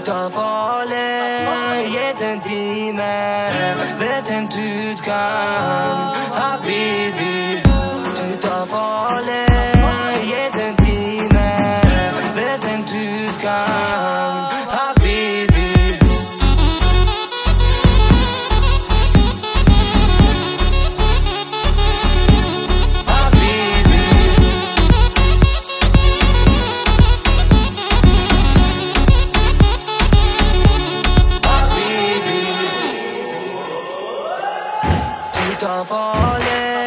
tar farlig, jetën time, vetëm ty t'kam, habibi. Ty tar farlig, jetën time, vetëm ty t'kam, habibi. Ty tar farlig,